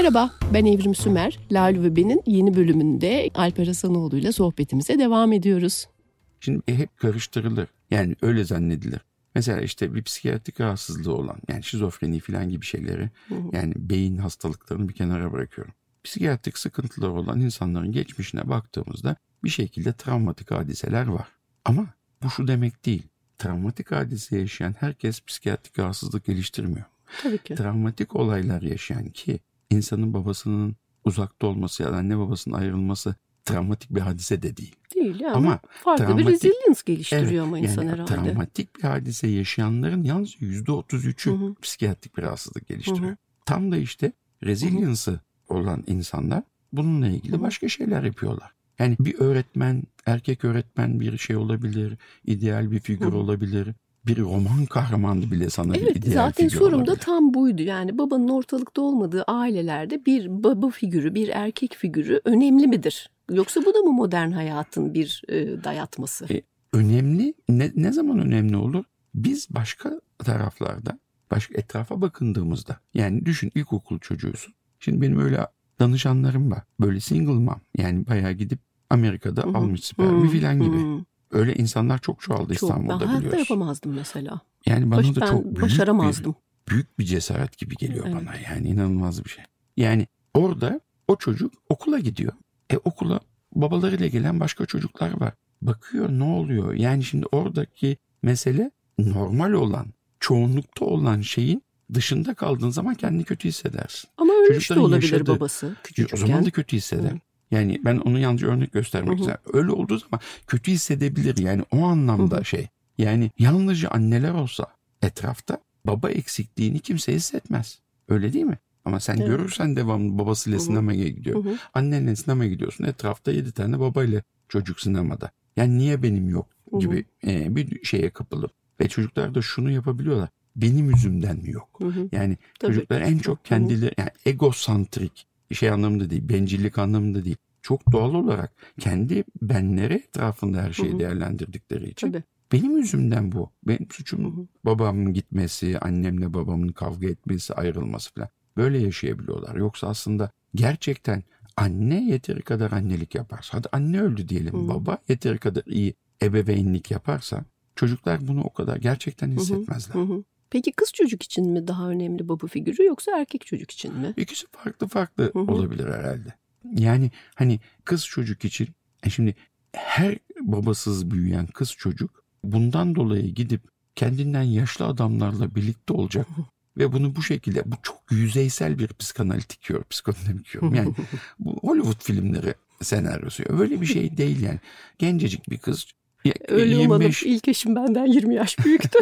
Merhaba, ben Evrim Sümer. Lale ve Ben'in yeni bölümünde Alper Hasanoğlu ile sohbetimize devam ediyoruz. Şimdi hep karıştırılır. Yani öyle zannedilir. Mesela işte bir psikiyatrik rahatsızlığı olan, yani şizofreni falan gibi şeyleri, yani beyin hastalıklarını bir kenara bırakıyorum. Psikiyatrik sıkıntıları olan insanların geçmişine baktığımızda bir şekilde travmatik hadiseler var. Ama bu şu demek değil. Travmatik hadise yaşayan herkes psikiyatrik rahatsızlık geliştirmiyor. Tabii ki. Travmatik olaylar yaşayan, ki insanın babasının uzakta olması ya da anne babasının ayrılması travmatik bir hadise de değil. Değil yani. Ama farklı bir resilience geliştiriyor ama insan yani herhalde. Travmatik bir hadise yaşayanların yalnız %33'ü psikiyatrik bir rahatsızlık geliştiriyor. Tam da işte resilience'ı olan insanlar bununla ilgili başka şeyler yapıyorlar. Yani bir öğretmen, erkek öğretmen bir şey olabilir, ideal bir figür olabilir. Bir roman kahramanı bile sana bir ideal figür olabilir. Zaten sorum da tam buydu. Yani babanın ortalıkta olmadığı ailelerde bir baba figürü, bir erkek figürü önemli midir? Yoksa bu da mı modern hayatın bir dayatması? Önemli. Ne zaman önemli olur? Biz başka taraflarda, başka etrafa bakındığımızda, yani düşün, ilkokul çocuğusun. Şimdi benim öyle danışanlarım var. Böyle single mom, yani bayağı gidip Amerika'da almış spermi filan gibi. Öyle insanlar çok çoğaldı İstanbul'da, biliyorsun. Ben hayatta yapamazdım mesela. Yani bana da çok başaramazdım. Büyük bir cesaret gibi geliyor bana. Yani inanılmaz bir şey. Yani orada o çocuk okula gidiyor. Okula babalarıyla gelen başka çocuklar var. Bakıyor ne oluyor? Yani şimdi oradaki mesele normal olan, çoğunlukta olan şeyin dışında kaldığın zaman kendini kötü hissedersin. Ama ölmüş de olabilir babası küçücükken. O zaman da kötü hisseder. Yani ben onu yalnızca örnek göstermek istedim. Öyle olduğu zaman kötü hissedebilir. Yani o anlamda Yani yalnızca anneler olsa etrafta baba eksikliğini kimse hissetmez. Öyle değil mi? Ama sen görürsen devamlı babasıyla sinemaya gidiyor. Annenle sinemaya gidiyorsun. Etrafta 7 tane babayla çocuk sinemada. Yani niye benim yok gibi bir şeye kapılıp. Ve çocuklar da şunu yapabiliyorlar. Benim yüzümden mi yok? Yani çocuklar en çok kendileri, yani egosantrik, şey anlamında değil, bencillik anlamında değil. Çok doğal olarak kendi benleri etrafında her şeyi değerlendirdikleri için. Benim yüzümden bu. Benim suçum babamın gitmesi, annemle babamın kavga etmesi, ayrılması falan. Böyle yaşayabiliyorlar. Yoksa aslında gerçekten anne yeteri kadar annelik yaparsa, hadi anne öldü diyelim, baba yeteri kadar iyi ebeveynlik yaparsa çocuklar bunu o kadar gerçekten hissetmezler. Peki kız çocuk için mi daha önemli baba figürü yoksa erkek çocuk için mi? İkisi farklı olabilir herhalde. Yani hani kız çocuk için şimdi her babasız büyüyen kız çocuk bundan dolayı gidip kendinden yaşlı adamlarla birlikte olacak ve bunu bu şekilde, bu çok yüzeysel bir psikanalitik yorum. Yani bu Hollywood filmleri senaryosu. Öyle bir şey değil yani. Gencecik bir kız. Öyle 25... umadım. İlk eşim benden 20 yaş büyüktü.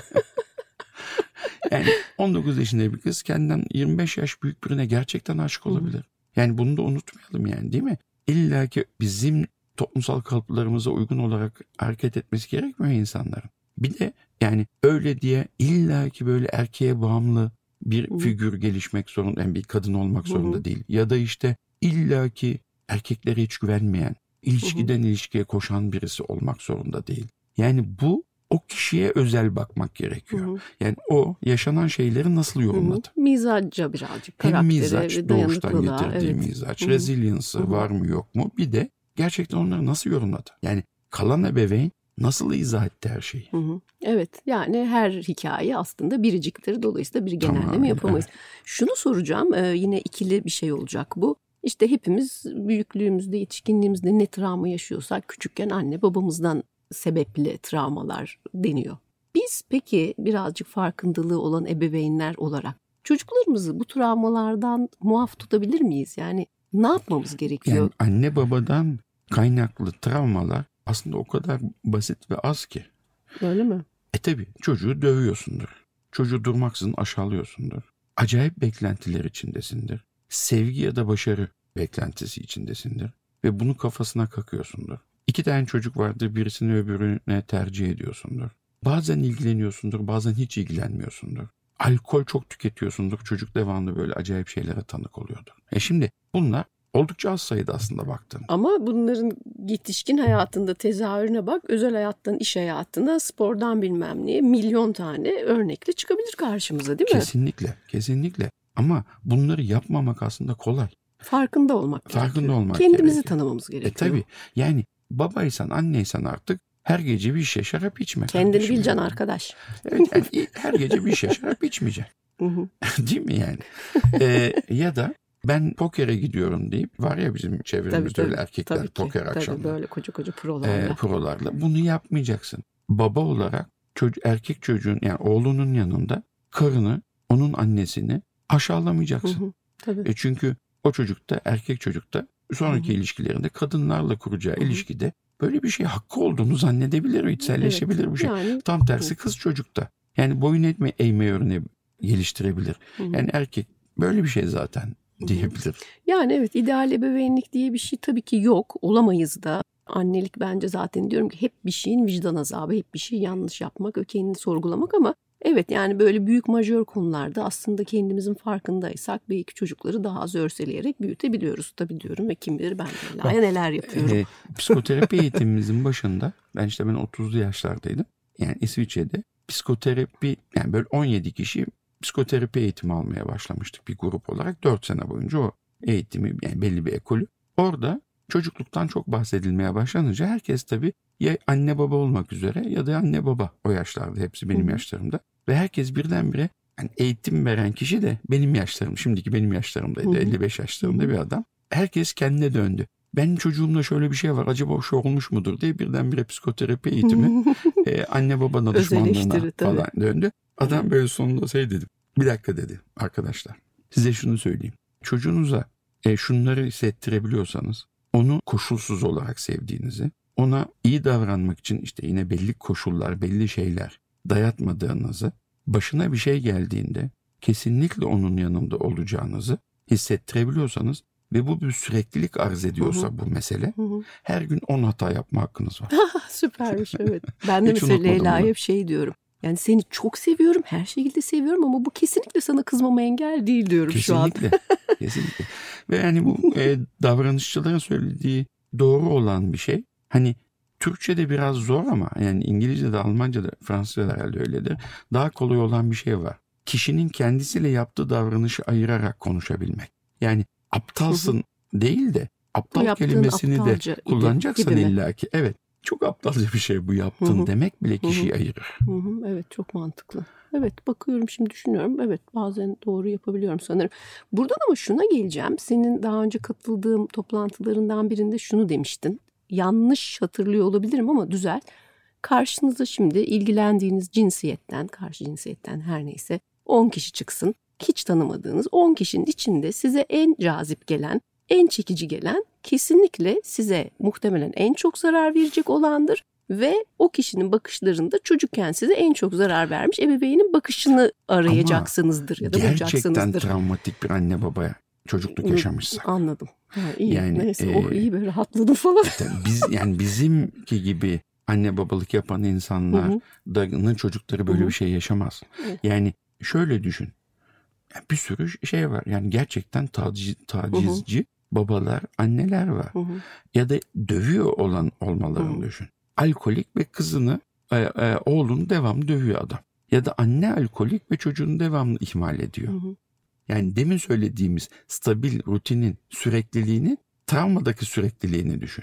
Yani 19 yaşında bir kız kendinden 25 yaş büyük birine gerçekten aşık olabilir. Yani bunu da unutmayalım yani, değil mi? İlla ki bizim toplumsal kalıplarımıza uygun olarak hareket etmesi gerekmiyor insanların. Bir de yani öyle diye illa ki böyle erkeğe bağımlı bir figür gelişmek zorunda, yani bir kadın olmak zorunda değil. Ya da işte illa ki erkeklere hiç güvenmeyen, ilişkiden ilişkiye koşan birisi olmak zorunda değil. Yani bu o kişiye özel bakmak gerekiyor. Yani o yaşanan şeyleri nasıl yorumladı? Mizacca birazcık, karaktere hem mizaç, ve doğuştan getirdiği mizaç, resilience'ı var mı yok mu? Bir de gerçekten onları nasıl yorumladı? Yani kalan ebeveyn nasıl izah etti her şeyi? Evet, yani her hikaye aslında biriciktir. Dolayısıyla bir genelleme yapamayız. Evet. Şunu soracağım, yine ikili bir şey olacak bu. İşte hepimiz büyüklüğümüzde, yetişkinliğimizde ne travma yaşıyorsak küçükken anne babamızdan sebepli travmalar deniyor. Biz peki birazcık farkındalığı olan ebeveynler olarak çocuklarımızı bu travmalardan muaf tutabilir miyiz? Yani ne yapmamız gerekiyor? Yani anne babadan kaynaklı travmalar aslında o kadar basit ve az ki. Öyle mi? Tabii çocuğu dövüyorsundur. Çocuğu durmaksızın aşağılıyorsundur. Acayip beklentiler içindesindir. Sevgi ya da başarı beklentisi içindesindir. Ve bunu kafasına kakıyorsundur. 2 tane çocuk vardır, birisini öbürüne tercih ediyorsundur. Bazen ilgileniyorsundur, bazen hiç ilgilenmiyorsundur. Alkol çok tüketiyorsundur, çocuk devamlı böyle acayip şeylere tanık oluyordur. Şimdi bunlar oldukça az sayıda aslında baktığında. Ama bunların yetişkin hayatında tezahürüne bak, özel hayattan iş hayatına, spordan bilmem neye milyon tane örnekle çıkabilir karşımıza, değil mi? Kesinlikle. Ama bunları yapmamak aslında kolay. Farkında olmak Kendimizi gerekiyor. tanımamız gerekiyor. Tabii. Yani babaysan, anneysen artık her gece bir şişe şarap içme. Kendini bileceksin arkadaş. Evet, yani her gece bir şişe şarap içmeyeceksin. Değil mi yani? Ya da ben pokere gidiyorum deyip, var ya bizim çevremizde öyle erkekler poker akşamları. Böyle koca prolarla. Bunu yapmayacaksın. Baba olarak erkek çocuğun, yani oğlunun yanında karını, onun annesini aşağılamayacaksın. Tabii. Çünkü o çocukta, erkek çocukta sonraki ilişkilerinde kadınlarla kuracağı ilişkide böyle bir şey hakkı olduğunu zannedebilir, içselleşebilir bu şey. Yani, tam tersi kız çocukta. Yani boyun eğme örneği geliştirebilir. Yani erkek böyle bir şey zaten diyebilir. Yani evet, ideal ebeveynlik diye bir şey tabii ki yok. Olamayız da. Annelik bence zaten diyorum ki hep bir şeyin vicdan azabı, hep bir şey yanlış yapmak, kendini sorgulamak ama evet, yani böyle büyük majör konularda aslında kendimizin farkındaysak belki çocukları daha az örseleyerek büyütebiliyoruz tabii diyorum ve kim bilir ben neler yapıyorum. Psikoterapi eğitimimizin başında ben 30'lu yaşlardaydım. Yani İsviçre'de psikoterapi, yani böyle 17 kişi psikoterapi eğitimi almaya başlamıştık bir grup olarak. 4 sene boyunca o eğitimi, yani belli bir ekolü. Orada çocukluktan çok bahsedilmeye başlanınca herkes tabii ya anne baba olmak üzere ya da anne baba, o yaşlarda hepsi benim yaşlarımda. Ve herkes birdenbire, yani eğitim veren kişi de benim yaşlarım, şimdiki benim yaşlarımdaydı, 55 yaşlarında bir adam. Herkes kendine döndü. Benim çocuğumda şöyle bir şey var, acaba o şey olmuş mudur diye birdenbire psikoterapi eğitimi anne baba danışmanlığına falan döndü. Adam böyle sonunda dedi. Bir dakika dedi, arkadaşlar size şunu söyleyeyim. Çocuğunuza şunları hissettirebiliyorsanız, onu koşulsuz olarak sevdiğinizi, ona iyi davranmak için yine belli koşullar, belli şeyler dayatmadığınızı, başına bir şey geldiğinde kesinlikle onun yanında olacağınızı hissettirebiliyorsanız ve bu bir süreklilik arz ediyorsa bu mesele, her gün 10 hata yapma hakkınız var. Süpermiş, evet. Ben de mesela Leyla'ya hep diyorum. Yani seni çok seviyorum, her şekilde seviyorum ama bu kesinlikle sana kızmama engel değil diyorum şu an. Kesinlikle. Ve yani bu davranışçıların söylediği doğru olan bir şey. Hani Türkçe'de biraz zor ama yani İngilizce'de, Almanca'da, Fransızca'da herhalde öyledir. Daha kolay olan bir şey var. Kişinin kendisiyle yaptığı davranışı ayırarak konuşabilmek. Yani aptalsın değil de aptal kelimesini de kullanacaksın illaki. Evet. Çok aptalca bir şey bu yaptın demek bile kişiyi ayırır. Evet, çok mantıklı. Evet, bakıyorum şimdi, düşünüyorum. Evet, bazen doğru yapabiliyorum sanırım. Buradan ama şuna geleceğim. Senin daha önce katıldığım toplantılarından birinde şunu demiştin. Yanlış hatırlıyor olabilirim ama düzelt. Karşınıza şimdi ilgilendiğiniz cinsiyetten, karşı cinsiyetten her neyse 10 kişi çıksın. Hiç tanımadığınız 10 kişinin içinde size en cazip gelen, en çekici gelen kesinlikle size muhtemelen en çok zarar verecek olandır ve o kişinin bakışlarında çocukken size en çok zarar vermiş ebeveynin bakışını arayacaksınızdır ya da bulacaksınızdır. Gerçekten travmatik bir anne babaya çocukluk yaşamışsak. Anladım. İyi. Yani, neyse iyi, böyle rahatladım falan. Bizimki gibi anne babalık yapan insanların çocukları böyle bir şey yaşamaz. Yani şöyle düşün. Bir sürü şey var. Yani gerçekten tacizci babalar, anneler var. Ya da dövüyor olmalarını düşün. Alkolik ve kızını, oğlunu devamlı dövüyor adam. Ya da anne alkolik ve çocuğunu devamlı ihmal ediyor. Yani demin söylediğimiz stabil rutinin sürekliliğini, travmadaki sürekliliğini düşün.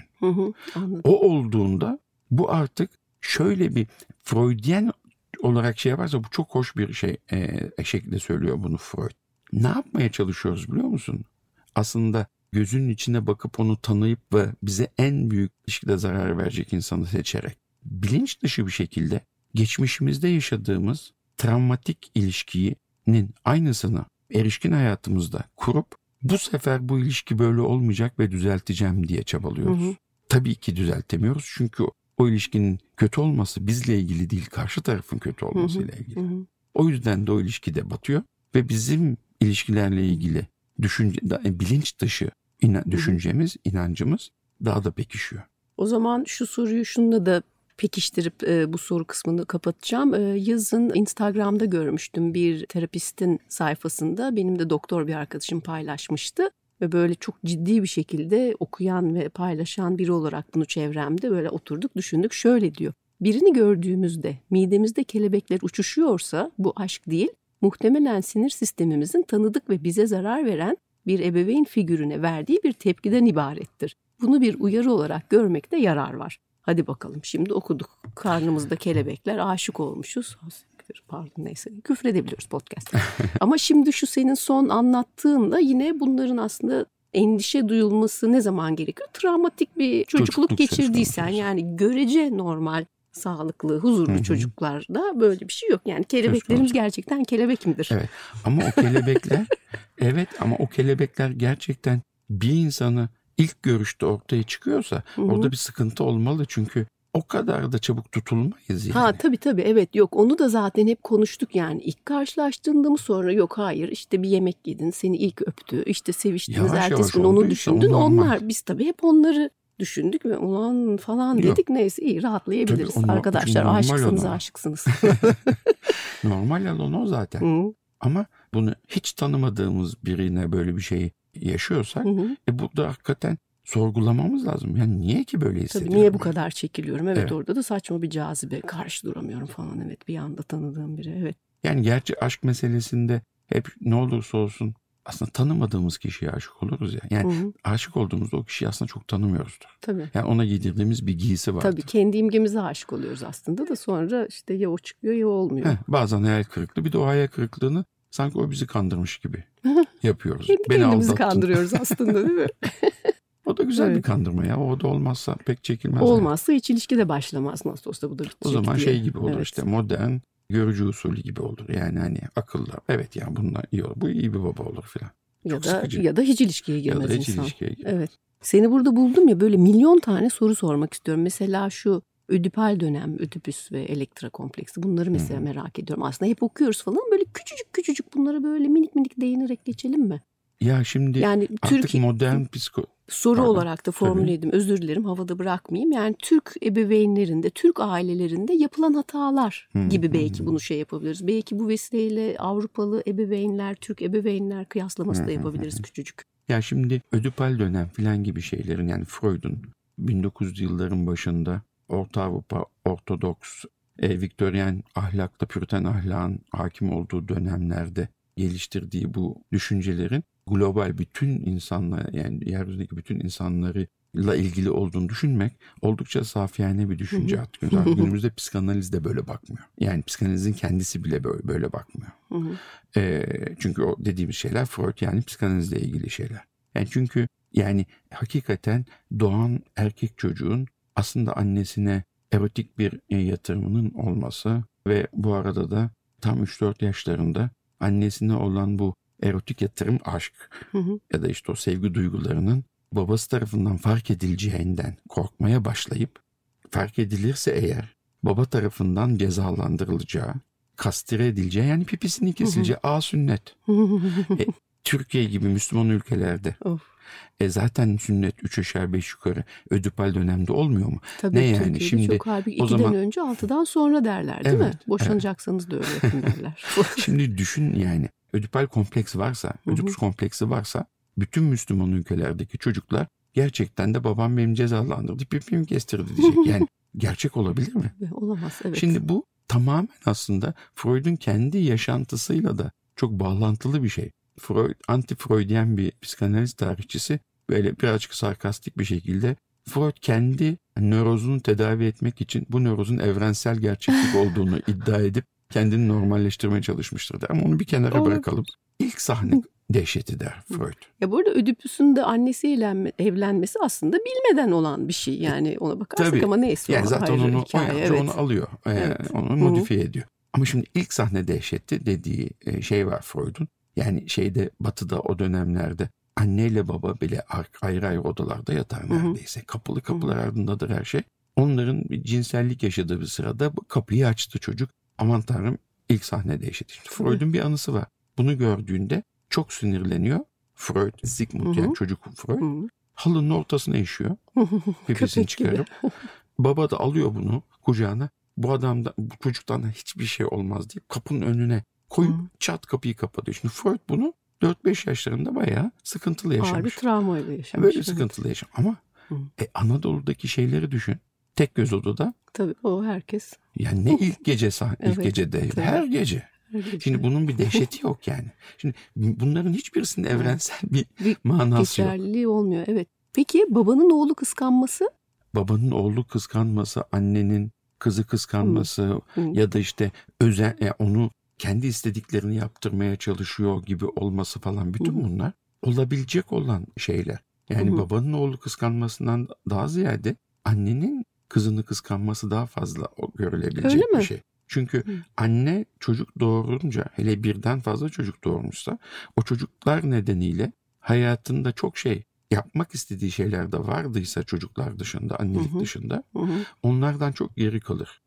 O olduğunda bu artık şöyle bir Freudyen olarak şey yaparsa, bu çok hoş bir şey şekilde söylüyor bunu Freud. Ne yapmaya çalışıyoruz biliyor musun? Aslında gözünün içine bakıp onu tanıyıp ve bize en büyük ilişkide zarar verecek insanı seçerek, bilinç dışı bir şekilde geçmişimizde yaşadığımız travmatik ilişkinin aynısını erişkin hayatımızda kurup bu sefer bu ilişki böyle olmayacak ve düzelteceğim diye çabalıyoruz. Tabii ki düzeltemiyoruz çünkü o ilişkinin kötü olması bizle ilgili değil, karşı tarafın kötü olmasıyla ilgili. O yüzden de o ilişkide batıyor ve bizim ilişkilerle ilgili bilinç dışı düşüncemiz, inancımız daha da pekişiyor. O zaman şu soruyu şununla da pekiştirip bu soru kısmını kapatacağım. Yazın Instagram'da görmüştüm, bir terapistin sayfasında benim de doktor bir arkadaşım paylaşmıştı. Ve böyle çok ciddi bir şekilde okuyan ve paylaşan biri olarak bunu çevremde böyle oturduk, düşündük. Şöyle diyor: birini gördüğümüzde midemizde kelebekler uçuşuyorsa bu aşk değil, muhtemelen sinir sistemimizin tanıdık ve bize zarar veren bir ebeveyn figürüne verdiği bir tepkiden ibarettir. Bunu bir uyarı olarak görmekte yarar var. Hadi bakalım, şimdi okuduk. Karnımızda kelebekler, aşık olmuşuz. Pardon, neyse, küfredebiliyoruz podcast'ta. Ama şimdi şu senin son anlattığında yine bunların aslında endişe duyulması ne zaman gerekiyor? Travmatik bir çocukluk geçirdiysen, yani görece normal, sağlıklı, huzurlu çocuklarda böyle bir şey yok. Yani kelebeklerimiz gerçekten kelebek midir? Evet, ama o kelebekler ama o kelebekler gerçekten bir insanı ilk görüşte ortaya çıkıyorsa orada bir sıkıntı olmalı, çünkü o kadar da çabuk tutulmayız yani. Ha tabii evet, yok, onu da zaten hep konuştuk yani. İlk karşılaştığında mı, sonra yok hayır işte bir yemek yedin, seni ilk öptü, işte seviştiniz, ertesi gün onu düşündün. Onlar, biz tabii hep onları düşündük ve ulan falan dedik. Neyse, iyi, rahatlayabiliriz. Tabii, arkadaşlar aşıksınız. Normal olan o zaten. Ama bunu hiç tanımadığımız birine böyle bir şey yaşıyorsak burada hakikaten sorgulamamız lazım. Yani niye ki böyle hissediyorum? Tabii, niye bu kadar çekiliyorum? Evet, orada da saçma bir cazibe, karşı duramıyorum falan. Evet, bir anda tanıdığım biri. Evet. Yani gerçi aşk meselesinde hep ne olursa olsun aslında tanımadığımız kişiye aşık oluruz ya. Yani aşık olduğumuzda o kişiyi aslında çok tanımıyoruzdur. Tabii. Yani ona giydirdiğimiz bir giysi vardır. Tabii, kendi imgemize aşık oluyoruz aslında da sonra işte ya o çıkıyor ya olmuyor. Bazen hayal kırıklığı, bir de o hayal kırıklığını sanki o bizi kandırmış gibi yapıyoruz. Kendimizi kandırıyoruz aslında, değil mi? O da güzel bir kandırma ya. O da olmazsa pek çekilmez. Olmazsa hiç ilişki de başlamaz nasıl olsa, bu da bitecek o zaman diye. Gibi olur işte, modern görücü usulü gibi olur. Yani hani akıllı. Evet yani bunlar iyi olur. Bu iyi bir baba olur filan. Ya da hiç ilişkiye girmez ya da hiç insan. İlişkiye girmez. Evet. Seni burada buldum ya, böyle milyon tane soru sormak istiyorum. Mesela şu ödipal dönem, ödipüs ve elektra kompleksi, bunları mesela merak ediyorum. Aslında hep okuyoruz falan, böyle küçücük bunlara böyle minik değinerek geçelim mi? Ya şimdi yani artık modern soru olarak da formüle edeyim. Özür dilerim, havada bırakmayayım. Yani Türk ebeveynlerinde, Türk ailelerinde yapılan hatalar gibi belki bunu şey yapabiliriz. Belki bu vesileyle Avrupalı ebeveynler, Türk ebeveynler kıyaslaması da yapabiliriz küçücük. Ya şimdi ödipal dönem filan gibi şeylerin, yani Freud'un 1900'lü yılların başında Orta Avrupa Ortodoks, Viktoryen ahlakta, Püriten ahlakın hakim olduğu dönemlerde geliştirdiği bu düşüncelerin global bütün insanlar, yani yeryüzündeki bütün insanlarla ilgili olduğunu düşünmek oldukça safiyane bir düşünce artık. Günümüzde psikanaliz de böyle bakmıyor. Yani psikanalizin kendisi bile böyle bakmıyor. Çünkü o dediğimiz şeyler Freud, yani psikanalizle ilgili şeyler. Yani çünkü yani hakikaten doğan erkek çocuğun aslında annesine erotik bir yatırımının olması ve bu arada da tam 3-4 yaşlarında annesine olan bu erotik yatırım, aşk ya da işte o sevgi duygularının babası tarafından fark edileceğinden korkmaya başlayıp, fark edilirse eğer baba tarafından cezalandırılacağı, kastire edileceği, yani pipisinin kesileceği, sünnet. Türkiye gibi Müslüman ülkelerde zaten sünnet 3 aşağı 5 yukarı ödipal dönemde olmuyor mu? Tabii, ne yani şimdi çok halbuki 2'den önce 6'dan sonra derler, değil mi? Boşanacaksanız da öyle yapın derler. Şimdi düşün, yani ödipal kompleks varsa, ödipüs kompleksi varsa bütün Müslüman ülkelerdeki çocuklar gerçekten de babam benim cezalandırdı, pipimi kestirdi diyecek. Yani gerçek olabilir mi? Olamaz, evet. Şimdi bu tamamen aslında Freud'un kendi yaşantısıyla da çok bağlantılı bir şey. Freud, anti-Freudyen bir psikanaliz tarihçisi, böyle birazcık sarkastik bir şekilde Freud kendi nörozunu tedavi etmek için bu nörozun evrensel gerçeklik olduğunu iddia edip kendini normalleştirmeye çalışmıştır der. Ama onu bir kenara bırakalım. İlk sahne dehşeti der Freud. Ya bu arada Ödipüs'ün de annesiyle evlenmesi aslında bilmeden olan bir şey. Yani ona bakarsak tabii, ama neyse. Yani zaten onu alıyor. Onu modifiye ediyor. Ama şimdi ilk sahne dehşeti dediği şey var Freud'un. Yani Batı'da o dönemlerde anneyle baba bile ayrı ayrı odalarda yatar neredeyse. Kapılar ardındadır her şey. Onların bir cinsellik yaşadığı bir sırada kapıyı açtı çocuk. Aman Tanrım, ilk sahne dehşeti. Freud'un bir anısı var. Bunu gördüğünde çok sinirleniyor. Freud, Sigmund, yani çocuk Freud. Halının ortasına işiyor. Pipisini çıkarıp. Baba da alıyor bunu kucağına. Bu çocuktan hiçbir şey olmaz deyip kapının önüne koyup çat kapıyı kapatıyor. Şimdi Freud bunu 4-5 yaşlarında bayağı sıkıntılı yaşamış. Ağır bir travmayla yaşamış. Böyle sıkıntılı yaşamış. Ama Anadolu'daki şeyleri düşün. Tek göz odada. Tabii, o herkes. Yani ne ilk gece ilk gecede. Her gece. Şimdi bunun bir dehşeti yok yani. Şimdi bunların hiçbirisinin evrensel bir manası yok. Geçerliliği olmuyor, evet. Peki babanın oğlu kıskanması? Babanın oğlu kıskanması, annenin kızı kıskanması ya da işte onu kendi istediklerini yaptırmaya çalışıyor gibi olması falan, bütün bunlar olabilecek olan şeyler. Yani babanın oğlu kıskanmasından daha ziyade annenin kızını kıskanması daha fazla görülebilecek bir şey. Çünkü anne çocuk doğurunca, hele birden fazla çocuk doğurmuşsa, o çocuklar nedeniyle hayatında çok şey yapmak istediği şeyler de vardıysa çocuklar dışında, annelik dışında, onlardan çok geri kalır.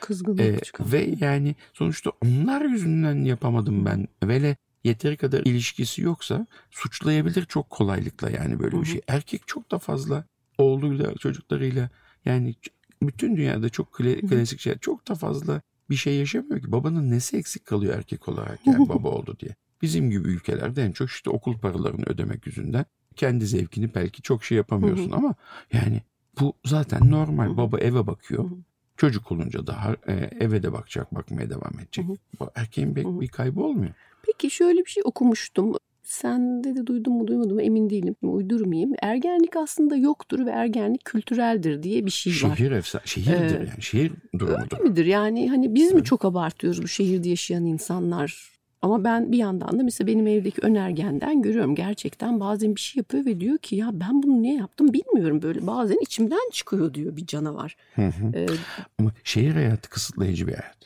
Ve yani sonuçta onlar yüzünden yapamadım ben. Ve yeteri kadar ilişkisi yoksa suçlayabilir çok kolaylıkla yani böyle bir şey. Erkek çok da fazla oğluyla, çocuklarıyla, yani bütün dünyada çok klasik şey, çok da fazla bir şey yaşamıyor ki. Babanın nesi eksik kalıyor erkek olarak yani baba oldu diye. Bizim gibi ülkelerde en çok işte okul paralarını ödemek yüzünden kendi zevkini belki çok şey yapamıyorsun ama yani bu zaten normal. Baba eve bakıyor. Çocuk olunca da eve de bakmaya devam edecek. Erkeğin bir kaybı olmuyor. Peki şöyle bir şey okumuştum. Sende de duydum mu duymadım mı emin değilim. Uydurmayayım. Ergenlik aslında yoktur ve ergenlik kültüreldir diye bir şey var. Şehirdir yani. Şehir durumudur. Öyle midir? Yani hani biz mi çok abartıyoruz bu şehirde yaşayan insanlar? Ama ben bir yandan da mesela benim evdeki önergenden görüyorum. Gerçekten bazen bir şey yapıyor ve diyor ki ya ben bunu niye yaptım bilmiyorum, böyle bazen içimden çıkıyor diyor bir canavar. Ama şehir hayatı kısıtlayıcı bir hayat.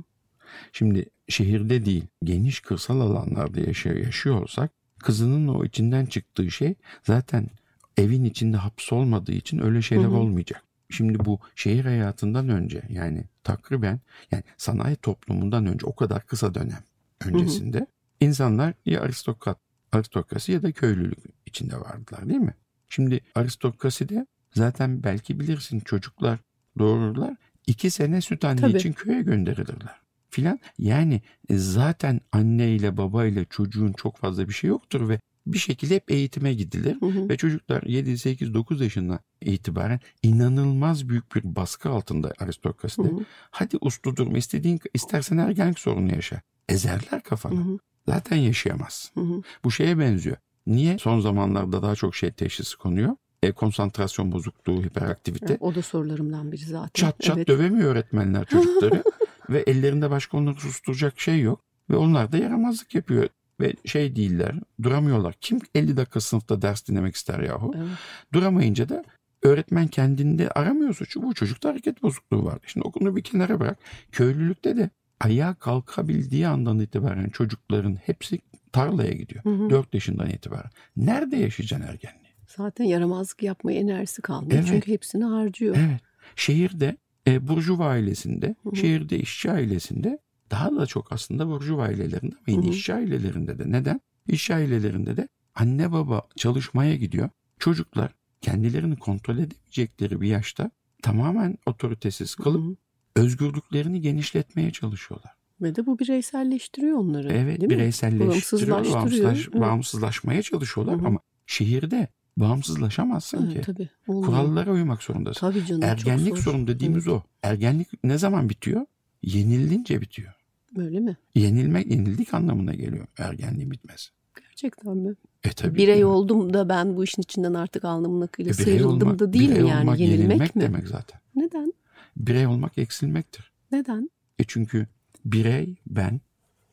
Şimdi şehirde değil, geniş kırsal alanlarda yaşıyor olsak, kızının o içinden çıktığı şey zaten evin içinde hapsolmadığı için öyle şeyler olmayacak. Şimdi bu şehir hayatından önce, yani takriben yani sanayi toplumundan önce, o kadar kısa dönem öncesinde insanlar ya aristokrasi ya da köylülük içinde vardılar, değil mi? Şimdi aristokraside zaten belki bilirsin, çocuklar doğururlar, 2 sene süt anne için köye gönderilirler filan. Yani zaten anne ile baba ile çocuğun çok fazla bir şey yoktur ve bir şekilde hep eğitime gidilir. Ve çocuklar 7, 8, 9 yaşından itibaren inanılmaz büyük bir baskı altında aristokraside. Hadi uslu durma, istersen ergenlik sorunu yaşa. Ezerler kafanı. Zaten yaşayamazsın. Bu şeye benziyor. Niye? Son zamanlarda daha çok şey teşhisi konuyor. Konsantrasyon bozukluğu, hiperaktivite. O da sorularımdan biri zaten. Çat dövemiyor öğretmenler çocukları. Ve ellerinde başka onları susturacak şey yok. Ve onlar da yaramazlık yapıyor. Ve şey değiller, duramıyorlar. Kim 50 dakika sınıfta ders dinlemek ister yahu? Evet. Duramayınca da öğretmen kendinde aramıyor suçu. Bu çocukta hareket bozukluğu var. Şimdi okulu bir kenara bırak. Köylülükte de ayağa kalkabildiği andan itibaren çocukların hepsi tarlaya gidiyor. 4 yaşından itibaren. Nerede yaşayacaksın ergenliği? Zaten yaramazlık yapmaya enerjisi kalmıyor. Evet. Çünkü hepsini harcıyor. Evet. Şehirde burjuva ailesinde, şehirde işçi ailesinde, daha da çok aslında burjuva ailelerinde ama yine işçi ailelerinde de. Neden? İşçi ailelerinde de anne baba çalışmaya gidiyor. Çocuklar kendilerini kontrol edemeyecekleri bir yaşta tamamen otoritesiz kalıp özgürlüklerini genişletmeye çalışıyorlar. Ve de bu bireyselleştiriyor onları. Evet, bireyselleştiriyor, bağımsızlaşmaya çalışıyorlar ama şehirde bağımsızlaşamazsın ki. Tabii, kurallara uymak zorundasın. Tabii canım, ergenlik sorun dediğimiz o. Ergenlik ne zaman bitiyor? Yenilince bitiyor. Öyle mi? Yenildik anlamına geliyor ergenliğin bitmesi. Gerçekten mi? Tabii. Birey oldum da ben bu işin içinden artık alnımın akıyla sıyrıldım da değil mi yani? Yenilmek mi? Demek zaten. Neden? Birey olmak eksilmektir. Neden? Çünkü birey, ben,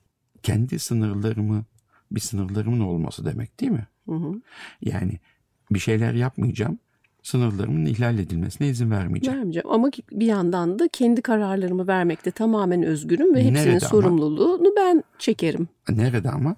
kendi sınırlarımın olması demek, değil mi? Yani bir şeyler yapmayacağım, sınırlarımın ihlal edilmesine izin vermeyeceğim. Ama bir yandan da kendi kararlarımı vermekte tamamen özgürüm ve hepsinin sorumluluğunu ben çekerim. Nerede ama?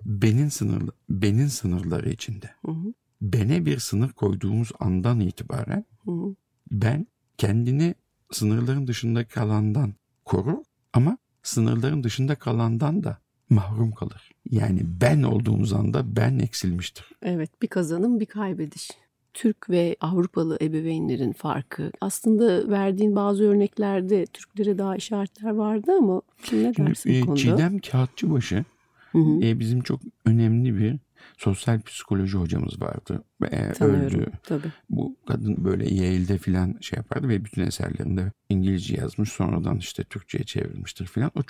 Benim sınırları içinde. Bene bir sınır koyduğumuz andan itibaren ben kendini sınırların dışında kalandan korur ama sınırların dışında kalandan da mahrum kalır. Yani ben olduğumuz anda ben eksilmiştir. Evet, bir kazanım bir kaybediş. Türk ve Avrupalı ebeveynlerin farkı. Aslında verdiğin bazı örneklerde Türklere daha işaretler vardı ama ne dersin bu konuda? Çiğdem Kağıtçıbaşı bizim çok önemli bir sosyal psikoloji hocamız vardı. Öldü. Tabii. Bu kadın böyle Yale'de filan şey yapardı ve bütün eserlerinde İngilizce yazmış. Sonradan işte Türkçe'ye çevrilmiştir filan. O çok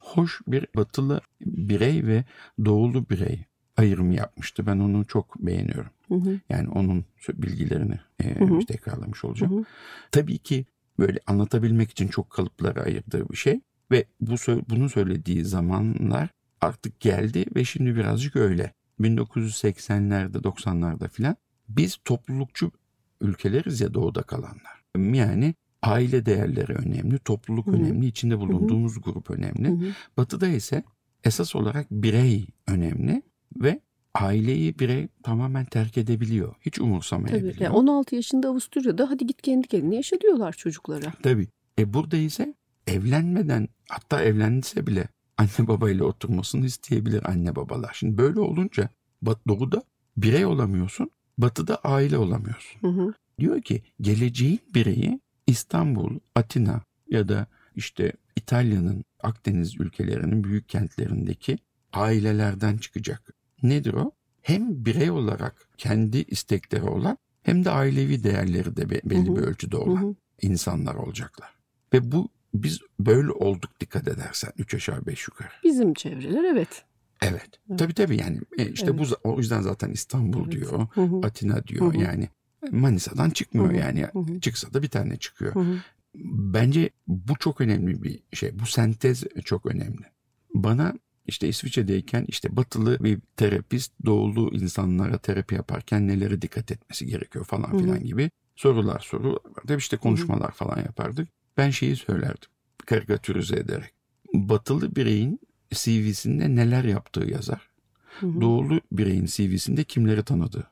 hoş bir batılı birey ve doğulu birey ayrımı yapmıştı. Ben onu çok beğeniyorum. Yani onun bilgilerini tekrarlamış olacağım. Tabii ki böyle anlatabilmek için çok kalıplara ayırdığı bir şey ve bunu söylediği zamanlar artık geldi ve şimdi birazcık öyle. 1980'lerde 90'larda filan biz toplulukçu ülkeleriz ya doğuda kalanlar. Yani aile değerleri önemli, topluluk önemli, içinde bulunduğumuz grup önemli. Batı'da ise esas olarak birey önemli ve aileyi birey tamamen terk edebiliyor. Hiç umursamayabiliyor. Tabii. Yani 16 yaşında Avusturya'da hadi git kendi kendine yaşa diyorlar çocuklara. Tabii. Burada ise evlenmeden, hatta evlendiyse bile anne babayla oturmasını isteyebilir anne babalar. Şimdi böyle olunca doğuda birey olamıyorsun, batıda aile olamıyorsun. Diyor ki geleceğin bireyi İstanbul, Atina ya da işte İtalya'nın, Akdeniz ülkelerinin büyük kentlerindeki ailelerden çıkacak. Nedir o? Hem birey olarak kendi istekleri olan hem de ailevi değerleri de belli bir ölçüde olan insanlar olacaklar. Ve biz böyle olduk dikkat edersen 3 aşağı 5 yukarı. Bizim çevreler evet. Evet. Tabii yani işte bu o yüzden zaten İstanbul diyor, Atina diyor. Yani Manisa'dan çıkmıyor yani. Çıksa da bir tane çıkıyor. Bence bu çok önemli bir şey. Bu sentez çok önemli. Bana işte İsviçre'deyken işte batılı bir terapist doğulu insanlara terapi yaparken nelere dikkat etmesi gerekiyor falan filan gibi sorular işte konuşmalar falan yapardık. Ben şeyi söylerdim karikatürize ederek. Batılı bireyin CV'sinde neler yaptığı yazar. Doğulu bireyin CV'sinde kimleri tanıdığı.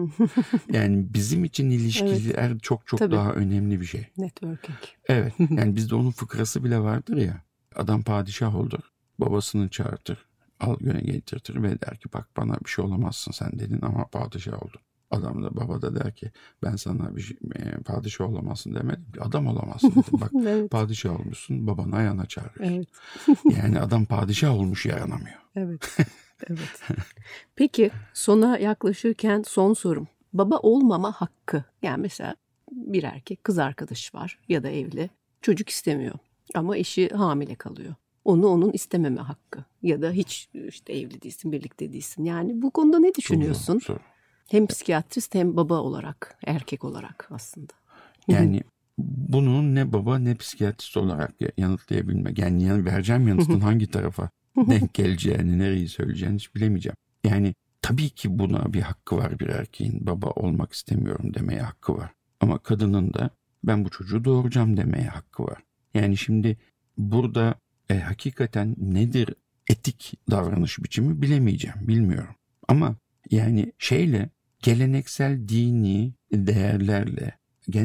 Yani bizim için ilişkiler çok Tabii. daha önemli bir şey. Networking. Evet. Yani bizde onun fıkrası bile vardır ya. Adam padişah olur. Babasını çağırtır. Al güne getirtir ve der ki bak bana bir şey olamazsın sen dedin ama padişah oldun. Adam da baba da der ki ben sana bir şey, padişah olamazsın demedim. Adam olamazsın dedim. Bak Evet. padişah olmuşsun babanı ayağına çağırıyorsun. Evet. Yani adam padişah olmuş yaranamıyor. Evet. Evet. Peki sona yaklaşırken son sorum. Baba olmama hakkı. Yani mesela bir erkek kız arkadaşı var ya da evli. Çocuk istemiyor ama eşi hamile kalıyor. Onun istememe hakkı ya da hiç işte evli değilsin, birlikte değilsin. Yani bu konuda ne düşünüyorsun? Zor. Hem psikiyatrist hem baba olarak, erkek olarak aslında. Yani bunu ne baba ne psikiyatrist olarak yanıtlayabilmek. Yani vereceğim yanıtın hangi tarafa denk geleceğini, nereyi söyleyeceğini hiç bilemeyeceğim. Yani tabii ki buna bir hakkı var bir erkeğin. Baba olmak istemiyorum demeye hakkı var. Ama kadının da ben bu çocuğu doğuracağım demeye hakkı var. Yani şimdi burada hakikaten nedir etik davranış biçimi bilmiyorum. Ama yani geleneksel dini değerlerle,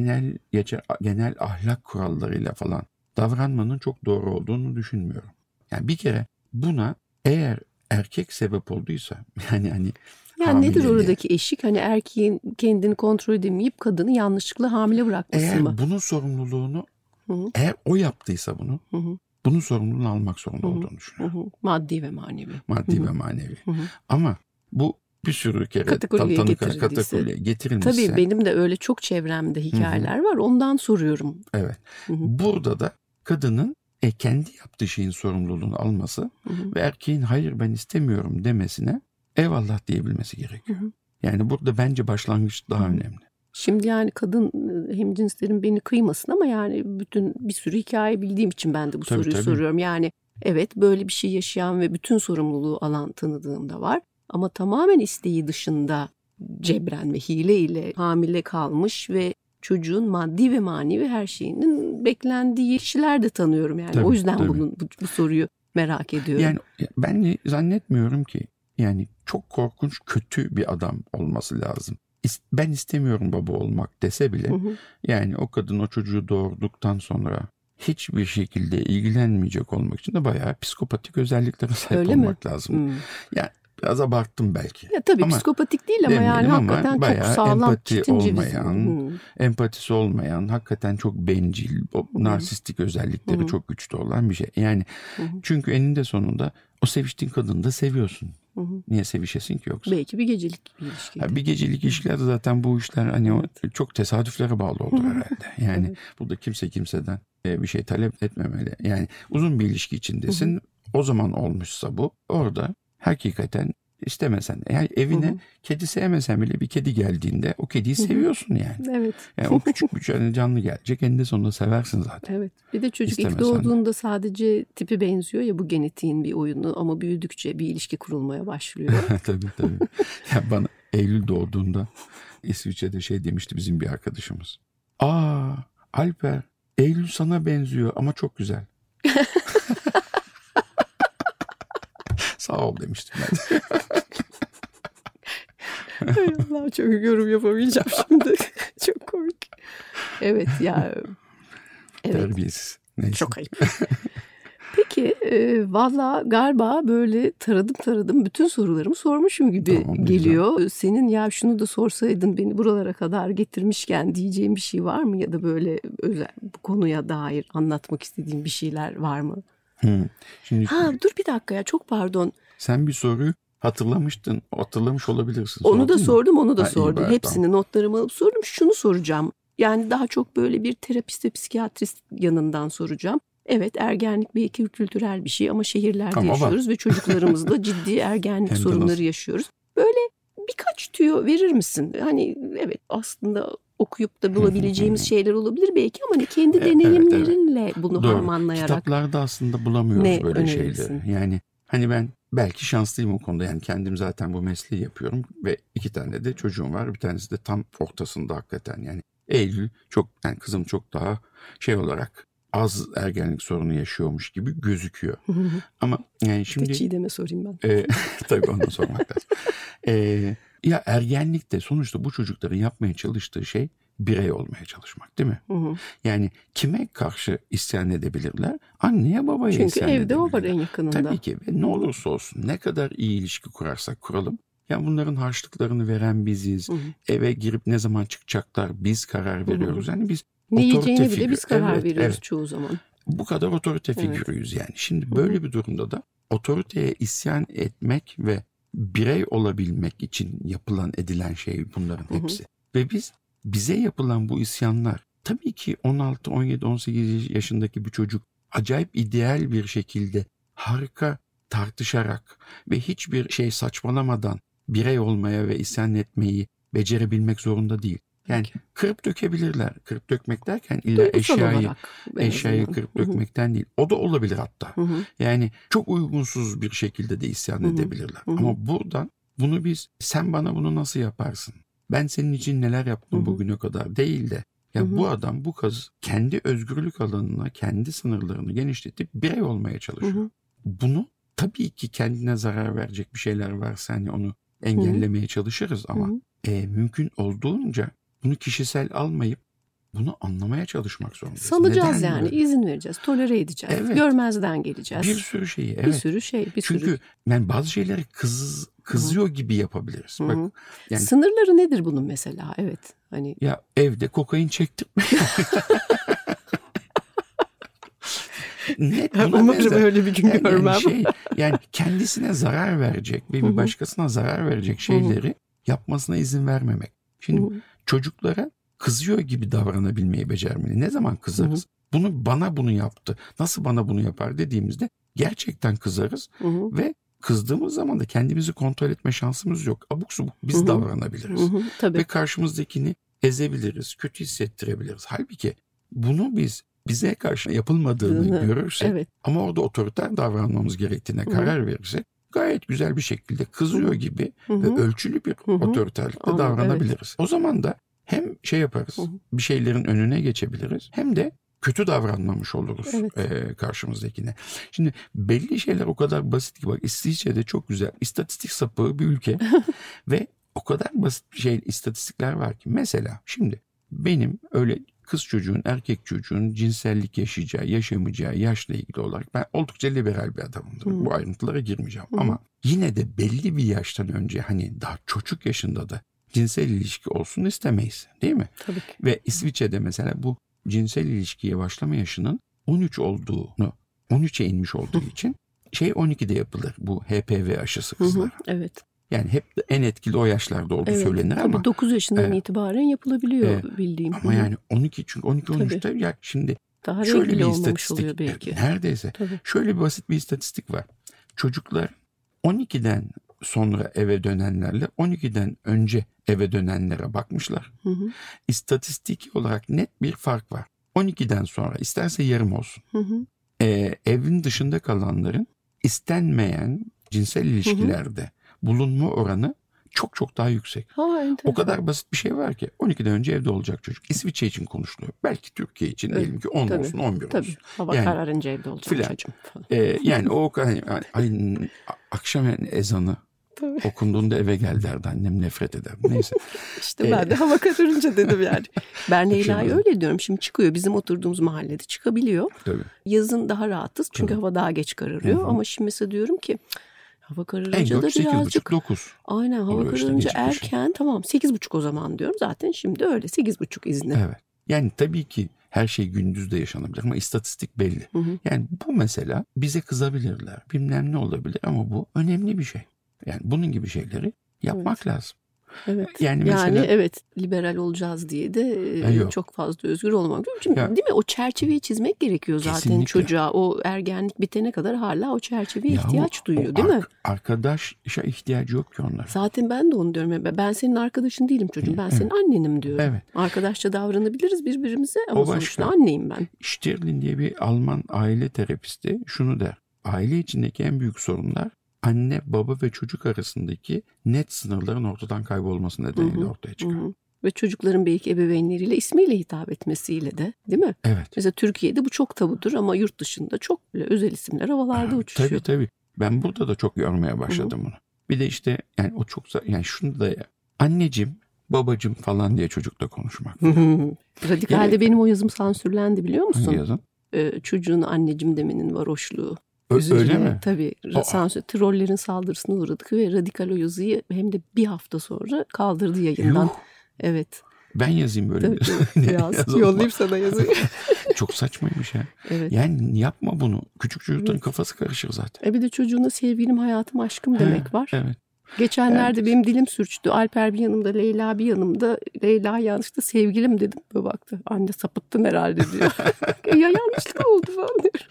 genel ahlak kurallarıyla falan davranmanın çok doğru olduğunu düşünmüyorum. Yani bir kere buna eğer erkek sebep olduysa yani nedir oradaki eşik? Hani erkeğin kendini kontrol edemeyip kadını yanlışlıkla hamile bırakması eğer mı? Bunun sorumluluğunu eğer o yaptıysa bunun sorumluluğunu almak zorunda olduğunu düşünüyorum. Maddi ve manevi. Maddi ve manevi. Ama bu bir sürü kere kategoriye getirilmişse. Tabii benim de öyle çok çevremde hikayeler var. Ondan soruyorum. Evet. Burada da kadının kendi yaptığı şeyin sorumluluğunu alması ve erkeğin hayır ben istemiyorum demesine eyvallah diyebilmesi gerekiyor. Yani burada bence başlangıç daha önemli. Şimdi yani kadın hemcinslerin beni kıymasın ama yani bir sürü hikaye bildiğim için ben de bu soruyu soruyorum. Yani evet böyle bir şey yaşayan ve bütün sorumluluğu alan tanıdığım da var. Ama tamamen isteği dışında cebren ve hile ile hamile kalmış ve çocuğun maddi ve manevi her şeyinin beklendiği kişiler de tanıyorum yani. O yüzden bu soruyu merak ediyorum. Yani ben zannetmiyorum ki yani çok korkunç kötü bir adam olması lazım. Ben istemiyorum baba olmak dese bile yani o kadın o çocuğu doğurduktan sonra hiçbir şekilde ilgilenmeyecek olmak için de bayağı psikopatik özelliklere sahip olmak lazım. Yani biraz abarttım belki. Ya tabii psikopatik değil ama yani hakikaten çok sağlam, empatisi olmayan, hakikaten çok bencil, narsistik özellikleri çok güçlü olan bir şey. Yani çünkü eninde sonunda o seviştiğin kadını da seviyorsun. Niye sevişesin ki yoksa? Belki bir gecelik bir ilişki. Bir gecelik ilişkiler de zaten bu işler çok tesadüflere bağlı olur herhalde. Yani burada kimse kimseden bir şey talep etmemeli. Yani uzun bir ilişki içindesin. o zaman olmuşsa bu orada hakikaten istemesen de yani evine kedi sevmesen bile bir kedi geldiğinde o kediyi seviyorsun yani. Evet. Yani o küçük bir canlı gelecek eninde sonunda seversin zaten. Evet. Bir de çocuk İstemesen ilk doğduğunda sadece tipi benziyor ya bu genetiğin bir oyunu ama büyüdükçe bir ilişki kurulmaya başlıyor. Tabii. Ya bana Eylül doğduğunda İsviçre'de şey demişti bizim bir arkadaşımız. Alper Eylül sana benziyor ama çok güzel. Sağ ol demiştim ben. Hay Allah, çok yorum yapamayacağım şimdi. Çok komik. Evet ya. Evet. Terbiyesiz. Neyse. Çok ayıp. Peki valla galiba böyle taradım bütün sorularımı sormuşum gibi Tamam, geliyor. Güzel. Senin ya şunu da sorsaydın beni buralara kadar getirmişken diyeceğin bir şey var mı? Ya da böyle özel bu konuya dair anlatmak istediğin bir şeyler var mı? Şimdi, dur bir dakika ya, çok pardon. Sen bir soruyu hatırlamış olabilirsin. Onu da sordum, onu da Ha, sordum. bari, Hepsini notlarımı alıp sordum. Şunu soracağım. Yani daha çok böyle bir terapist ve psikiyatrist yanından soracağım. Evet, ergenlik belki kültürel bir şey ama şehirlerde yaşıyoruz ve çocuklarımızda ciddi ergenlik sorunları yaşıyoruz. Böyle birkaç tüyo verir misin? Hani evet, aslında okuyup da bulabileceğimiz şeyler olabilir belki ama hani kendi deneyimlerinle bunu harmanlayarak. Kitaplarda aslında bulamıyoruz böyle şeyleri. Yani hani ben belki şanslıyım o konuda. Yani kendim zaten bu mesleği yapıyorum ve 2 tane de çocuğum var. Bir tanesi de tam ortasında hakikaten. Yani Eylül yani kızım çok daha olarak az ergenlik sorunu yaşıyormuş gibi gözüküyor. Ama yani şimdi... Çiğdem'e sorayım ben. Tabii onu sormak lazım. Ya ergenlikte sonuçta bu çocukların yapmaya çalıştığı şey birey olmaya çalışmak, değil mi? Yani kime karşı isyan edebilirler? Anneye babaya isyan edebilirler. Çünkü evde o var en yakınında. Tabii ki ve ne olursa olsun ne kadar iyi ilişki kurarsak kuralım. Yani bunların harçlıklarını veren biziz. Eve girip ne zaman çıkacaklar biz karar veriyoruz. Yani biz ne yiyeceğine bile biz karar veriyoruz çoğu zaman. Bu kadar otorite figürüyüz yani. Şimdi böyle bir durumda da otoriteye isyan etmek ve birey olabilmek için edilen şey bunların hepsi. Ve bize yapılan bu isyanlar tabii ki 16, 17, 18 yaşındaki bir çocuk acayip ideal bir şekilde harika tartışarak ve hiçbir şey saçmalamadan birey olmaya ve isyan etmeyi becerebilmek zorunda değil. Yani kırıp dökebilirler. Kırıp dökmek derken illa eşyayı kırıp dökmekten değil. O da olabilir hatta. Yani çok uygunsuz bir şekilde de isyan edebilirler. Ama buradan bunu sen bana bunu nasıl yaparsın? Ben senin için neler yaptım bugüne kadar değil de bu adam, bu kız kendi özgürlük alanına, kendi sınırlarını genişletip birey olmaya çalışıyor. Bunu tabii ki kendine zarar verecek bir şeyler varsa hani onu engellemeye çalışırız ama mümkün olduğunca bunu kişisel almayıp bunu anlamaya çalışmak zorundayız. Salacağız yani, izin vereceğiz, tolere edeceğiz, görmezden geleceğiz. Bir sürü şeyi, Bir sürü şey. Çünkü yani bazı şeyleri kızıyor gibi yapabiliriz. Bak, yani, sınırları nedir bunun mesela? Evet. Hani ya evde kokain çektirme. Umarım öyle bir gün görmem. Yani kendisine zarar verecek ve bir başkasına zarar verecek şeyleri yapmasına izin vermemek. Şimdi çocuklara kızıyor gibi davranabilmeyi becermeli. Ne zaman kızarız? Bana bunu yaptı. Nasıl bana bunu yapar dediğimizde gerçekten kızarız ve kızdığımız zaman da kendimizi kontrol etme şansımız yok. Abuk subuk biz davranabiliriz. Ve karşımızdakini ezebiliriz, kötü hissettirebiliriz. Halbuki bunu bize karşı yapılmadığını görürsek ama orada otoriter davranmamız gerektiğine karar verirsek gayet güzel bir şekilde kızıyor gibi ve ölçülü bir otoriterlikte davranabiliriz. O zaman da hem yaparız, bir şeylerin önüne geçebiliriz hem de kötü davranmamış oluruz karşımızdakine. Şimdi belli şeyler o kadar basit ki bak İsviçre'de çok güzel istatistik sapığı bir ülke ve o kadar basit istatistikler var ki mesela şimdi benim öyle kız çocuğun, erkek çocuğun cinsellik yaşamayacağı yaşla ilgili olarak ben oldukça liberal bir adamımdır. Bu ayrıntılara girmeyeceğim. Ama yine de belli bir yaştan önce hani daha çocuk yaşında da cinsel ilişki olsun istemeyiz. Değil mi? Tabii ki. Ve İsviçre'de mesela bu cinsel ilişkiye başlama yaşının 13'e inmiş olduğu için 12'de yapılır bu HPV aşısı kızlara. Evet. Yani hep en etkili o yaşlarda olduğu söylenir ama. Tabii 9 yaşından itibaren yapılabiliyor bildiğim. Ama yani 12 çünkü 12-13'te ya şimdi Daha Şöyle renkli bir olmamış istatistik, oluyor belki. neredeyse. Tabii. Şöyle bir basit bir istatistik var. Çocuklar 12'den sonra eve dönenlerle 12'den önce eve dönenlere bakmışlar. Hı hı. İstatistik olarak net bir fark var. 12'den sonra isterse yarım olsun. Hı hı. Evin dışında kalanların istenmeyen cinsel ilişkilerde bulunma oranı çok çok daha yüksek. O kadar basit bir şey var ki 12'den önce evde olacak çocuk. İsviçre için konuşuluyor. Belki Türkiye için diyelim ki 10 olsun, 11 tabii. olsun. Hava Yani, kararınca evde olacak filan. çocuğum falan. Yani o akşam ezanı Tabii. okunduğunda eve gel derdi annem, nefret ederdi. Neyse. İşte ben de hava kararınca dedim yani. Ben Leyla'ya Akşam öyle diyorum. Şimdi çıkıyor, bizim oturduğumuz mahallede çıkabiliyor. Tabii. Yazın daha rahatız çünkü Tabii. hava daha geç kararıyor. Hı hı. Ama şimdi mesela diyorum ki hava En kararınca da geç birazcık. 8.30-9. Aynen, hava Oluyor işte, kararınca gecikmiş. erken, tamam 8.30 o zaman diyorum. Zaten şimdi öyle 8.30 izni. Evet. Yani tabii ki her şey gündüz de yaşanabilir ama istatistik belli. Hı hı. Yani bu mesela bize kızabilirler. Bilmem ne olabilir ama bu önemli bir şey. Yani bunun gibi şeyleri yapmak lazım. Evet. Yani mesela, evet, liberal olacağız diye de yok. çok fazla özgür olmak. Çünkü Ya, değil mi? O çerçeveyi çizmek gerekiyor zaten kesinlikle. çocuğa. O ergenlik bitene kadar hala o çerçeveye ihtiyaç duyuyor, o değil mi? Arkadaşa ihtiyacı yok ki onların. Zaten ben de onu diyorum. Ben senin arkadaşın değilim çocuğum. Ben senin annenim diyorum. Evet. Arkadaşça davranabiliriz birbirimize ama O başka. sonuçta anneyim ben. Stirling diye bir Alman aile terapisti şunu der. Aile içindeki en büyük sorunlar anne, baba ve çocuk arasındaki net sınırların ortadan kaybolması nedeniyle ortaya çıkar. Hı hı. Ve çocukların belki ebeveynleriyle ismiyle hitap etmesiyle de, değil mi? Evet. Mesela Türkiye'de bu çok tabudur ama yurt dışında çok böyle özel isimler havalarda uçuşuyor. Tabii. Ben burada da çok görmeye başladım bunu. Bir de işte yani o çok, yani şunu da anneciğim, babacığım falan diye çocukla konuşmak. Radikal'de Yani, benim o yazım sansürlendi, biliyor musun? hangi yazın? Çocuğuna anneciğim demenin varoşluğu. Öyle mi? Tabii. Sansür, trollerin saldırısına uğradık ve Radikal o yazıyı hem de bir hafta sonra kaldırdı yayından. Yuh. Evet. Ben yazayım böyle. Yaz. Yollayayım sana yazıyı. Çok saçmaymış ya. Evet. Yani yapma bunu. Küçük çocukların kafası karışır zaten. Bir de çocuğuna sevgilim, hayatım, aşkım demek var. Evet. Geçenlerde benim dilim sürçtü. Alper bir yanımda, Leyla bir yanımda. Leyla yanlışlıkla sevgilim dedim. Böyle baktı. Anne sapıttın herhalde diyor. Ya yanlışlık oldu falan diyor.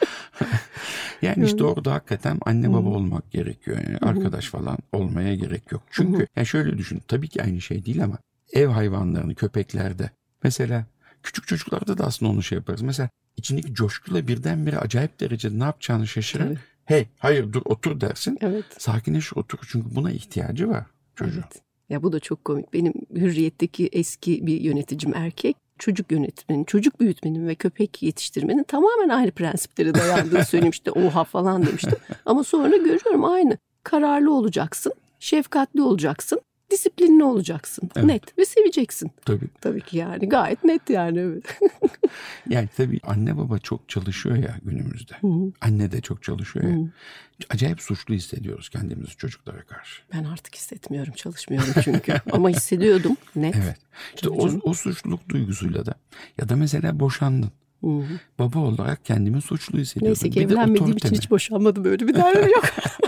Yani işte orada hakikaten anne baba olmak gerekiyor. Yani arkadaş falan olmaya gerek yok. Çünkü yani şöyle düşün. Tabii ki aynı şey değil ama ev hayvanlarını, köpeklerde mesela küçük çocuklarda da aslında onu yaparız. Mesela içindeki coşkuyla birdenbire acayip derecede ne yapacağını şaşırır. Tabii. Hey, hayır dur otur dersin. Evet. Sakinleş, otur. Çünkü buna ihtiyacı var çocuğun. Evet. Ya bu da çok komik. Benim Hürriyet'teki eski bir yöneticim erkek. Çocuk yönetmenin, çocuk büyütmenin ve köpek yetiştirmenin tamamen aynı prensiplere dayandığını söylemişti. Oha falan demiştim. Ama sonra görüyorum aynı. Kararlı olacaksın, şefkatli olacaksın, disiplinli olacaksın. Evet. Net ve seveceksin. Tabii. Tabii ki yani gayet net yani. Evet. Yani tabii anne baba çok çalışıyor ya günümüzde. Anne de çok çalışıyor ya. Acayip suçlu hissediyoruz kendimizi çocuklara karşı. Ben artık hissetmiyorum, çalışmıyorum çünkü. Ama hissediyordum net. Evet. İşte o suçluluk duygusuyla da ya da mesela boşandın. Baba olarak kendimi suçlu hissediyorum. Neyse ki evlenmediğim için hiç boşanmadım, böyle bir derdim yok.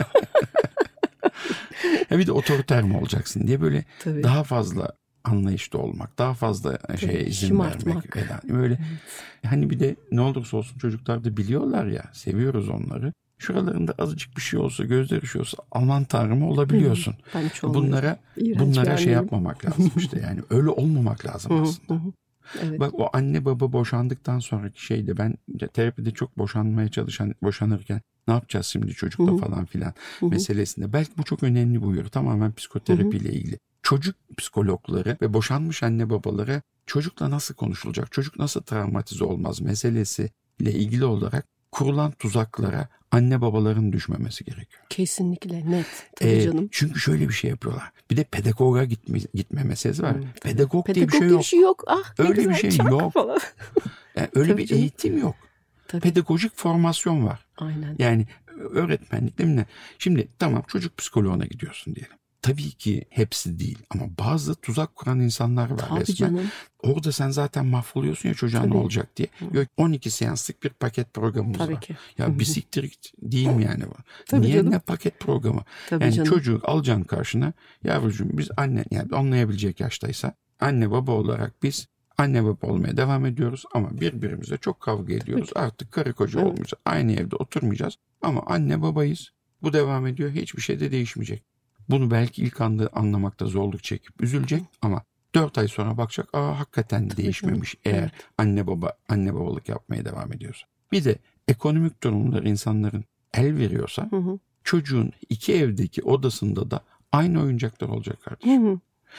Bir de otoriter mi olacaksın diye böyle Tabii. daha fazla anlayışlı olmak, daha fazla şeye izin şımartmak. vermek. Böyle hani bir de ne olursa olsun çocuklar da biliyorlar ya, seviyoruz onları. Şuralarında azıcık bir şey olsa, gözleri şey olsa aman tanrım olabiliyorsun. Bunlara şey yapmamak lazım işte, yani öyle olmamak lazım aslında. Evet. Bak o anne baba boşandıktan sonraki şeyde ben terapide çok boşanırken ne yapacağız şimdi çocukla falan filan meselesinde. Belki bu çok önemli bir uyarı, tamamen psikoterapiyle ilgili. Çocuk psikologları ve boşanmış anne babalara çocukla nasıl konuşulacak, çocuk nasıl travmatize olmaz meselesiyle ilgili olarak kurulan tuzaklara anne babaların düşmemesi gerekiyor. Kesinlikle net. Tabii canım. Çünkü şöyle bir şey yapıyorlar. Bir de pedagoga gitme meselesi var. Pedagog diye bir şey yok. Öyle bir şey yok. Falan. Yani öyle Tabii bir canım. eğitim yok. Tabii. Pedagojik formasyon var. Aynen. Yani öğretmenlik değil mi? Şimdi tamam, çocuk psikoloğuna gidiyorsun diyelim. Tabii ki hepsi değil ama bazı tuzak kuran insanlar var Tabii resmen. canım. Orada sen zaten mahvoluyorsun ya, çocuğa ne olacak diye. Yok, 12 seanslık bir paket programımız Tabii var. ki. Ya bir siktir git değil mi yani bu? Tabii Niye canım. ne paket programı? Tabii yani canım. çocuğu alacaksın karşına, yavrucuğum biz anne, yani anlayabilecek yaştaysa anne baba olarak biz Anne baba olmaya devam ediyoruz ama birbirimize çok kavga ediyoruz. Artık karı koca olmayacağız. Aynı evde oturmayacağız ama anne babayız. Bu devam ediyor. Hiçbir şey de değişmeyecek. Bunu belki ilk anda anlamakta zorluk çekip üzülecek ama 4 ay sonra bakacak. Hakikaten değişmemiş eğer anne babalık yapmaya devam ediyorsa. Bir de ekonomik durumlar insanların el veriyorsa çocuğun 2 evdeki odasında da aynı oyuncaklar olacak kardeşim.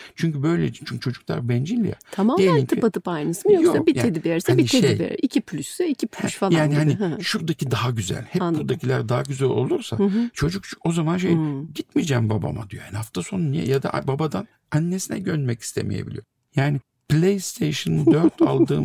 Çünkü çocuklar bencil ya. Tamamen tıpatıp aynısı mı yoksa yok, bir teddy bear'se hani bir teddy bear, 2 plüşse 2 plüş falan yani gibi. hani şuradaki daha güzel, hep Anladım. buradakiler daha güzel olursa çocuk o zaman gitmeyeceğim babama diyor. Yani hafta sonu niye ya da babadan annesine göndermek istemeyebiliyor. Yani PlayStation 4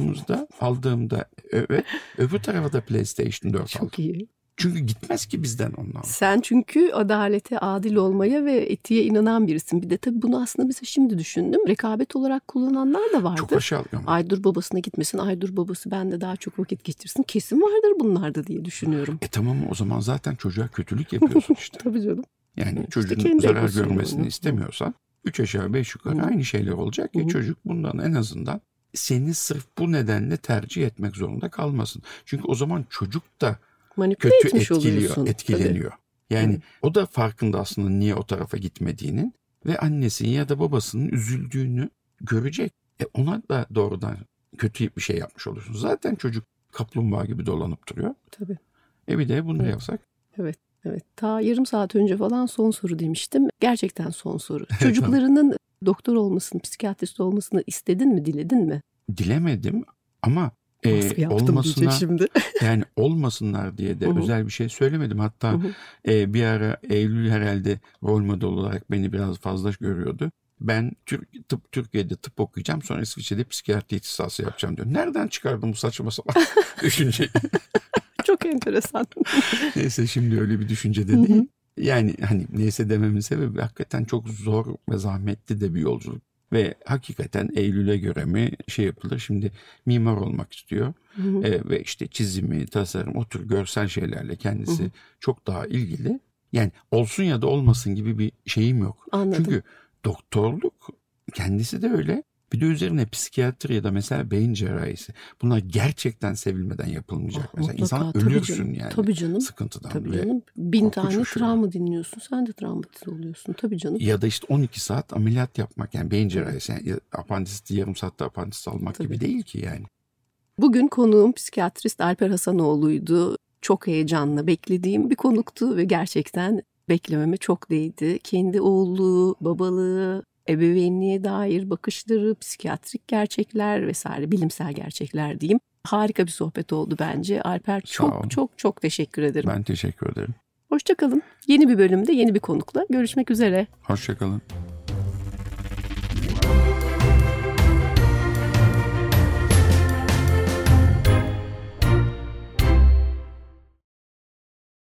aldığımda evet, öbür tarafa da PlayStation 4 aldım. Çok iyi. Çünkü gitmez ki bizden ondan. Sen çünkü adalete, adil olmaya ve etiğe inanan birisin. Bir de tabii bunu aslında mesela şimdi düşündüm. Rekabet olarak kullananlar da vardır. Çok aşağılıyor. Aydur babasına gitmesin, Aydur babası bende daha çok vakit geçirsin. Kesin vardır bunlarda diye düşünüyorum. Tamam o zaman zaten çocuğa kötülük yapıyorsun işte. Tabii canım. Yani İşte çocuğun zarar görmesini istemiyorsan 3 aşağı 5 yukarı aynı şeyler olacak ki çocuk bundan en azından seni sırf bu nedenle tercih etmek zorunda kalmasın. Çünkü o zaman çocuk da kötü etkileniyor. Yani o da farkında aslında niye o tarafa gitmediğinin ve annesinin ya da babasının üzüldüğünü görecek. Ona da doğrudan kötü bir şey yapmış olursun. Zaten çocuk kaplumbağa gibi dolanıp duruyor. Tabii. Bir de bunu yapsak. Evet. Ta yarım saat önce falan son soru demiştim. Gerçekten son soru. Çocuklarının doktor olmasını, psikiyatrist olmasını istedin mi, diledin mi? Dilemedim ama olmasına şimdi. Yani olmasınlar diye de özel bir şey söylemedim. Hatta bir ara Eylül herhalde rol model olarak beni biraz fazla görüyordu. Ben Türkiye'de tıp okuyacağım, sonra İsviçre'de psikiyatri ihtisası yapacağım diyor. Nereden çıkardım bu saçma sapan düşünceyi? Çok enteresan. Neyse şimdi öyle bir düşünce de değil. Yani hani neyse dememin sebebi hakikaten çok zor ve zahmetli de bir yolculuk. Ve hakikaten Eylül'e göre mi yapılır? Şimdi mimar olmak istiyor. Ve işte çizimi, tasarım, o tür görsel şeylerle kendisi çok daha ilgili. Yani olsun ya da olmasın gibi bir şeyim yok. Anladım. Çünkü doktorluk kendisi de öyle. Bir de üzerine psikiyatri ya da mesela beyin cerrahisi. Bunlar gerçekten sevilmeden yapılmayacak. Mesela insan ölürsün yani. Tabii canım. Sıkıntıdan. Tabii canım. 1000 tane travma dinliyorsun. Sen de travmatize oluyorsun. Tabii canım. Ya da işte 12 saat ameliyat yapmak. Yani beyin cerrahisi. Yani apandisti yarım saatte apandisit almak gibi değil ki yani. Bugün konuğum psikiyatrist Alper Hasanoğlu'ydu. Çok heyecanla beklediğim bir konuktu ve gerçekten beklememe çok değdi. Kendi oğulluğu, babalığı, ebeveynliğe dair bakışları, psikiyatrik gerçekler vesaire, bilimsel gerçekler diyeyim. Harika bir sohbet oldu bence. Alper çok teşekkür ederim. Ben teşekkür ederim. Hoşça kalın. Yeni bir bölümde yeni bir konukla görüşmek üzere. Hoşça kalın.